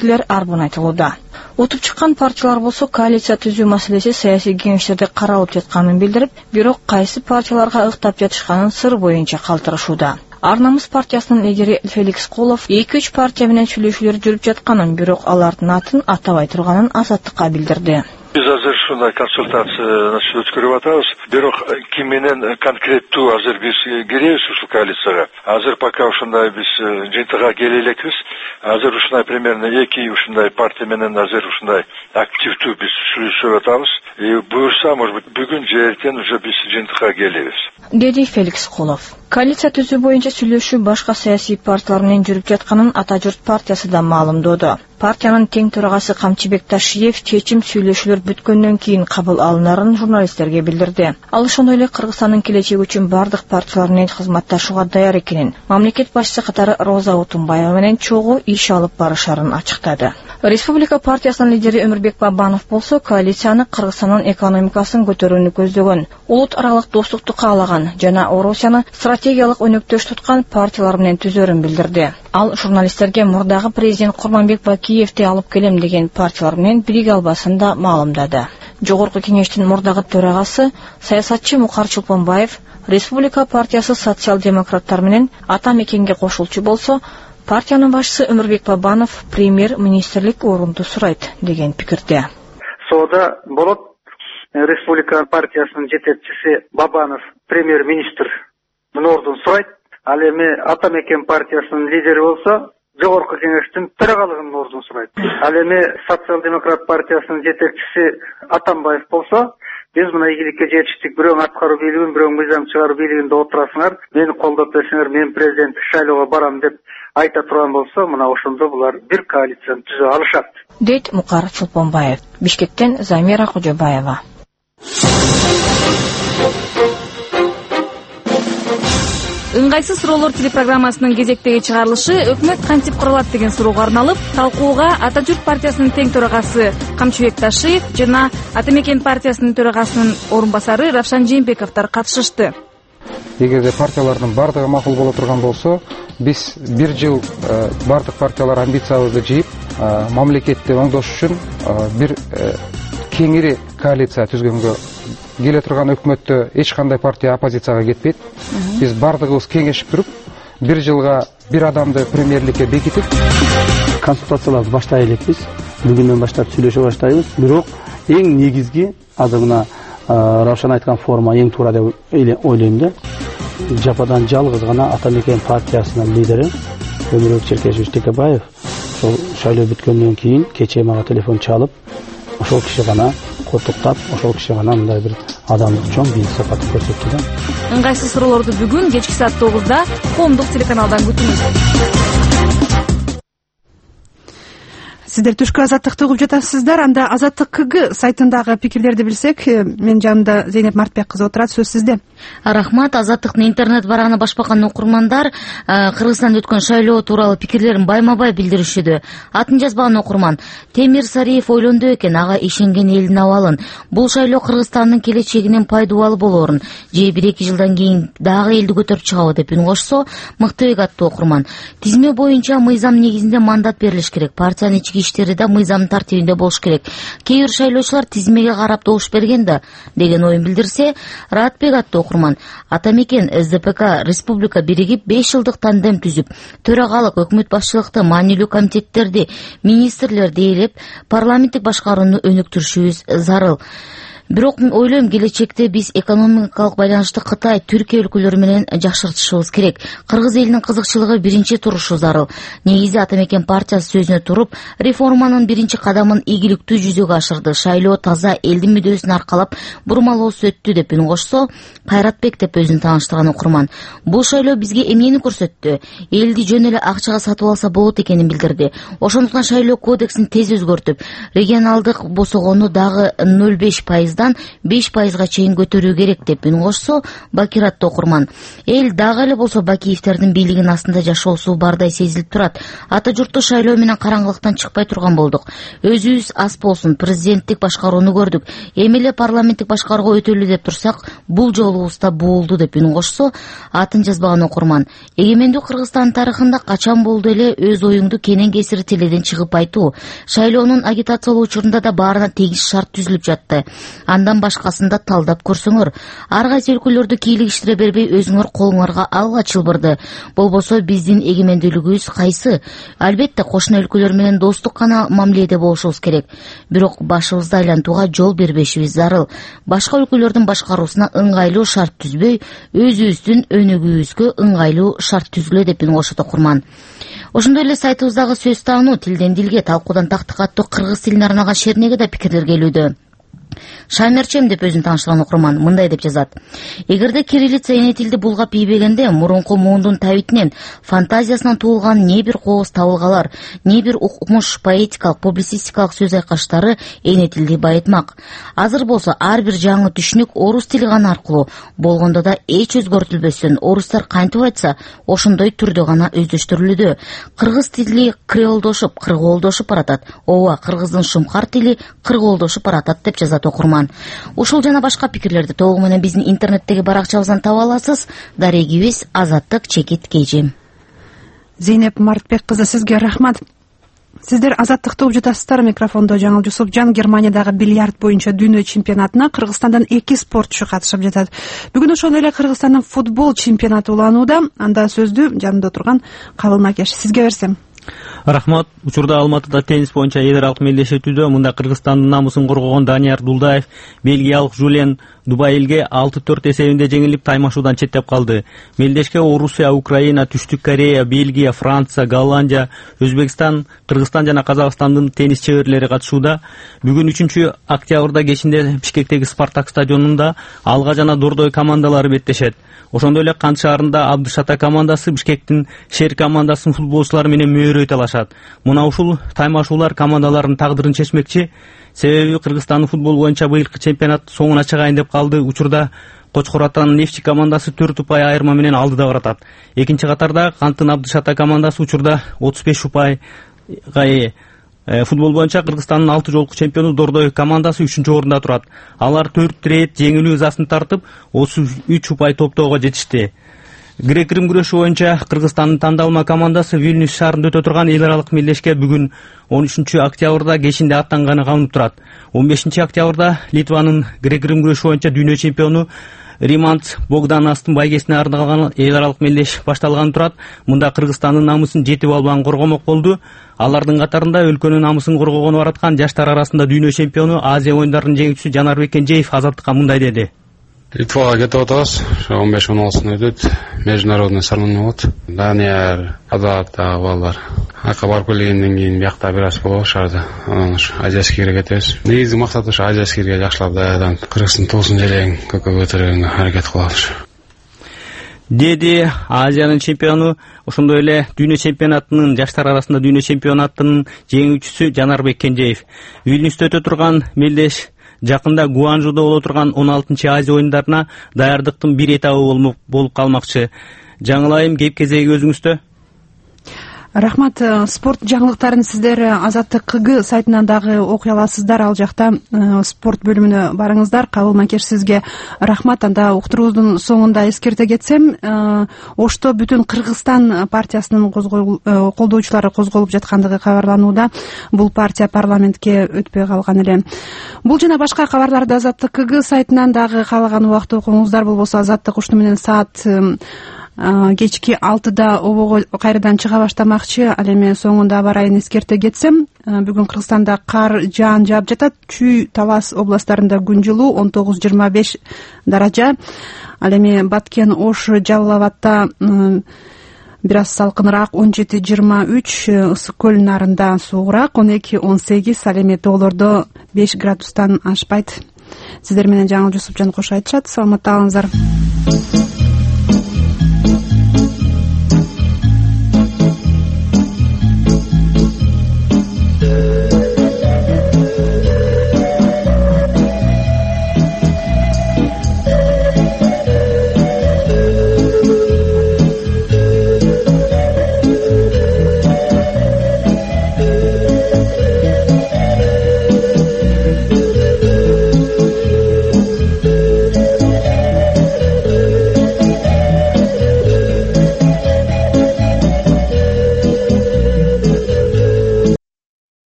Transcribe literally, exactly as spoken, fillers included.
пикирлер арбын айтылууда. Утуп чыккан партиялар болсо коалиция түзүү маселеси саясий кеңештерде каралып жатканын билдирип, бирок кайсы партияларга ыктап жатышканын сыр боюнча калтырышууда. Арнамыз партиясынын лидери Феликс Колов эки үч партия менен сүйлөшүүлөр жүрүп жатканын, бирок алардын атын атабай турганын Азаттыкка билдирди. Biz hazır şunday konsultatsiya өткөрүп атабыз. Бирок ким менен конкреттүү азыр биз киребиз ушул коалицияга. Азыр пока ушундай биз жыйынтыгга келе элекпиз. Азыр ушундай примерно эки ушундай партия менен азыр ушундай активдүү биз сүйлөшүп атабыз. И буюрса, может быть, бүгүн же эртең уже биз жыйынтыкка келебиз. Деди Феликс Колов. Коалиция түзүү боюнча сүйлөшүү башка саясий партиялар менен жүрүп жатканын Ата журт партиясы да маалымдоодо. Партиянын тең төрагасы Камчыбек Ташиев чечим сүйлөшүүлөр бүткөндөн кийин кабыл алынарын журналисттерге билдирди. Ал ошондой эле Кыргызстандын келечеги үчүн бардык партиялар менен кызматташууга даяр экенин, мамлекет башчысы катары Роза Отунбаева менен чогуу иш алып барышарын ачыктады. Республика партиясынын лидери Өмүрбек Бабанов болсо коалицияны Кыргызстандын экономикасын көтөрүүнү көздөгөн, улут аралык достукту каалаган жана Орусияны стратегиялык өнөктөш туткан партиялар менен түзөрүн билдирди. Ал журналисттерге мурдагы президент Курманбек Бакиевди алып келем деген партиялар менен бириге албасын да маалымдады. Жогорку кеңештин мурдагы төрагасы саясатчы Мукар Чолпонбаев Республика партиясы социал-демократтар менен ата мекенге кошулчу болсо, партиянын башчысы Өмүрбек Бабанов премьер-министрлик орунду сурайт деген пикирде. Соода болот. Республика партиясынын жетекчиси Бабанов премьер-министр ордун сурайт. Ал эми ата мекен партиясынын лидери болсо, жогорку кеңештин төрагалыгынын ордун сурайт. Ал эми социал-демократ партиясынын жетекчиси Атамбаев болсо, биз мына ийгиликке жетиштик, бирөөң аткаруу бийлигин, бирөөң мыйзам чыгаруу бийлигинде отурасыңар, мени колдоп берсеңер, мен президенттик шайлоого барам деп айта турган болсо, мына ошондо булар бир коалицияны түзө алышат. Дейт Мукар Чолпонбаев. Бишкектен Замира Кожобаева. Ыңгайсыз суроолор телепрограммасынын кезектеги чыгарылышы өкмөт кантип курулат деген суроого арналып, талкууга Ата журт партиясынын тең төрагасы Камчыбек Ташиев жана Ата мекен партиясынын төрагасынын орун басары Равшан Жээнбековдор катышышты. Эгерде партиялардын бардыгы макул боло турган болсо, биз бир жыл бардык партиялар амбициябызды жыйып, мамлекетти оңдош үчүн бир кеңири коалиция түзгөнгө келе турган өкмөттө эч кандай партия оппозицияга кетпейт. Биз бардыгыбыз кеңешип туруп, бир жылга бир адамды премьерликке бекитип, консультацияларды баштай элекпиз. Бүгүндөн баштап сүйлөшө баштайбыз. Бирок эң негизги азыр мына Равшан айткан форма эң туура деп ойлойм да. Жападан жалгыз гана Ата мекен партиясынын лидери Өмүрбек Черкешевич Текебаев ошол шайлоо бүткөндөн кийин кечээ мага телефон чалып, ошол киши гана куттуктап, ошол киши гана мындай бир адамдык чоң бийик сапатын көрсөттү да. Ыңгайсыз суроолорду бүгүн кечки саат тогузда коомдук телеканалдан күтүңүз. Сиздер түшкү Азаттыкты угуп жатасыздар. Анда Азаттык КГ сайтындагы пикирлерди билсек, мен жанымда Зейнеп Мартбек кызы отурат, сөз сизде. Рахмат. Азаттыктын интернет барагына башпакан окурмандар Кыргызстанда өткөн шайлоо тууралуу пикирлерин байма-бай билдиришүүдө. Атын жазбаган окурман: Темир Сариев ойлонду экен, ага ишенген элдин абалын. Бул шайлоо Кыргызстандын келечегинин пайдалуу болорун, же бир-эки жылдан кийин дагы элди көтөрүп чыгабы деп үн кошсо, Мыктыбек аттуу окурман: Тизме боюнча мыйзам негизинде мандат берилиш керек. Партиянын ички иштери да мыйзам тартибинде болуш керек. Кээ бир шайлоочулар тизмеге карап добуш берген да деген оюн билдирсе, Раатбек аттуу окурман: Ата мекен СДПК Республика биригип беш жылдык тандем түзүп, төрагалык, өкмөт башчылыкты, маанилүү комитеттерди, министрлерди ээлеп, парламенттик башкарууну өнүктүрүшүбүз зарыл. Бирок ойлойм, келечекте биз экономикалык байланышты Кытай, Түркия өлкөлөрү менен жакшыртышыбыз керек. Кыргыз элинин кызыкчылыгы биринчи турушу зарыл. Негизи Ата мекен партиясы сөзүнө туруп, реформанын биринчи кадамын ийгиликтүү жүзөгө ашырды. Шайлоо таза элдин мүдөөсүн аркалап бурмалоосу өттү деп үн кошсо, Кайратбек деп өзүн тааныштырган окурман: Бул шайлоо бизге эмнени көрсөттү? Элди жөн эле акчага сатып алса болот экенин билдирди. Ошондуктан шайлоо кодексин тез өзгөртүп, регионалдык босогону дагы ноль беш пайыз пайыздан беш пайызга чейин көтөрүү керек деп үн кошсо, Бакир аттуу окурман: эл дагы эле болсо Бакиевтердин бийлигинин астында жашоосу бардай сезилип турат. Ата журтту шайлоо менен караңгылыктан чыкпай турган болдук. Өзүбүз ас болсун президенттик башкарууну көрдүк. Эми эле парламенттик башкарууга өтөлү деп турсак, бул жолубузда болду деп үн кошсо, атын жазбаган окурман: эгемендүү Кыргызстан тарыхында качан болду эле өз оюңду кенен кесири теледен чыгып айтуу. Шайлоонун агитациялоо учурунда да баарына тегиз шарт түзүлүп жатты. Андан башкасын да талдап көрсөңөр. Ар кайсы өлкөлөрдү кийлигиштире бербей өзүңөр колуңарга алга чылбырды. Болбосо биздин эгемендүүлүгүбүз кайсы? Албетте кошуна өлкөлөр менен достук гана мамиледе болушубуз керек. Бирок башыбызды айлантууга жол бербешибиз зарыл. Башка өлкөлөрдүн башкаруусуна ыңгайлуу шарт түзбөй, өзүбүздүн өнүгүүбүзгө ыңгайлуу шарт түзгүлө деп үн кошот окурман. Ошондой эле сайтыбыздагы сөз таануу тилден дилге, талкуудан тактыкка аттуу кыргыз тилине арналган шернеге да пикирлер келүүдө. Шаймерчем деп өзүн тааныштырган окурман мындай деп жазат: эгерде кириллица эне тилди булгап ийбегенде, мурунку муундун табитинен, фантазиясынан туулган не бир кооз табылгалар, не бир укмуш поэтикалык, публицистикалык сөз айкаштары эне тилди байытмак. Азыр болсо ар бир жаңы түшүнүк орус тили гана аркылуу, болгондо да эч өзгөртүлбөстөн орустар кантип айтса, ошондой түрдө гана өздөштүрүлүүдө. Кыргыз тили креолдошуп, кыргоолдошуп баратат. Ооба, кыргыздын шумкар тили кыргоолдошуп баратат деп жазат окурман. Ушул жана башка пикирлерди толугу менен биздин интернеттеги баракчабыздан таба аласыз. Дарегибиз Азаттык Чекит Кежи. Зейнеп Мартбек кызы, сизге рахмат. Сиздер Азаттыкты угуп жатасыздар. Микрофондо Жаңыл Жусупжан. Германиядагы бильярд боюнча дүйнө чемпионатына Кыргызстандан эки спортчу катышып жатат. Бүгүн ошондой эле Кыргызстандын футбол чемпионаты уланууда. Анда сөздү жанымда турган Кабыл Макеш, сизге берсем. Рахмат. Учурда Алматыда теннис боюнча эл аралык мелдеш өтүүдө. Мында Кыргызстандын намысын коргогон Данияр Дулдаев бельгиялык Жулен Дубайлге алты төрт эсебинде жеңилип таймашуудан четтеп калды. Мелдешке Орусия, Украина, Түштүк Корея, Бельгия, Франция, Голландия, Өзбекстан, Кыргызстан жана Казакстандын теннис чеберлери катышууда. Бүгүн үчүнчү октябрда кечинде Бишкектеги Спартак стадионунда Алга жана Дордой командалары беттешет. Ошондой эле Кант шаарында Абдышата командасы Бишкектин Шер командасынын футболчулары менен мөөрөй талашат. Мына ушул таймашуулар командалардын тагдырын чечмекчи. Себеби Кыргызстандын футбол боюнча быйылкы чемпионат соңуна чыгайын деп калды. Учурда Кочкор Атан Нефти командасы төрт упай айырма менен алдыда баратат. Экинчи катарда Канттын Абдышата командасы учурда отуз беш упайга ээ. Футбол боюнча Кыргызстандын алты жолку чемпиону Дордой командасы үчүнчү орунда турат. Алар төрт рет жеңилүү ызасын тартып, отуз үч упай топтоого жетишти. Грек-Рим күрөшү боюнча Кыргызстандын тандалма командасы Вильнюс шаарында өтө турган эл аралык мелдешке бүгүн он үчүнчү октябрда кечинде аттанганы камынып турат. он бешинчи октябрда Литванын Грек-Рим күрөшү боюнча дүйнө чемпиону Римант Богданастын байгесине арналган эл аралык мелдеш башталганы турат. Мында Кыргызстандын намысын жети балбан коргомок болду. Алардын катарында өлкөнүн намысын коргогону бараткан жаштар арасында дүйнө чемпиону, Азия оюндарынын жеңүүчүсү Жанарбек Кенжеев Азаттыкка мындай деди: Литвага кетип атабыз. он беш он алтысында өтөт. Международный соревнование болот. Данияр, Азат дагы балдар. Ака барып келгенден кийин биякта бир аз болобу шаарда. Анан ушу азияскийге кетебиз. Негизги максат ушу азияскийге жакшылап даядан Кыргыздын туусун желегин көккө көтөргөнгө аракет кылабыз. Деди Азиянын чемпиону, ошондой эле дүйнө чемпионатынын жаштар арасында дүйнө чемпионатынын жеңүүчүсү Жанарбек Кенжеев. Вильнюсте өтө турган мелдеш жакында Гуанжуда боло турган он алтынчы Азия оюндарына даярдыктын бир этабы болуп калмакчы. Жаңылайым, кеп кезеги өзүңүздө. Рахмат. Спорт жаңылыктарын сиздер Азаттык КГ сайтынан дагы окуй аласыздар. Ал жакта спорт бөлүмүнө барыңыздар. Кабыл Макеш, сизге рахмат. Анда уктуруубуздун соңунда эскерте кетсем, Ошто бүтүн Кыргызстан партиясынын колдоочулары козголуп жаткандыгы кабарланууда. Бул партия парламентке өтпөй калган эле. Бул жана башка кабарларды Азаттык КГ сайтынан дагы каалаган убакта окуңуздар. Болбосо Азаттык ушуну менен саат кечки алтыда обого кайрадан чыга баштамакчы. Ал эми соңунда аба ырайын эскерте кетсем, бүгүн Кыргызстанда кар жаан жаап жатат. Чүй, Талас областарында күн жылуу он тогуз жыйырма беш даража. Ал эми Баткен, Ош, Жалал Абадта бир аз салкыныраак он жети жыйырма үч, Ысык көл нарында суугураак он эки он сегиз, ал эми тоолордо беш градустан ашпайт. Сиздер менен Жаңыл Жусупжан кош айтышат. Саламатта калыңыздар.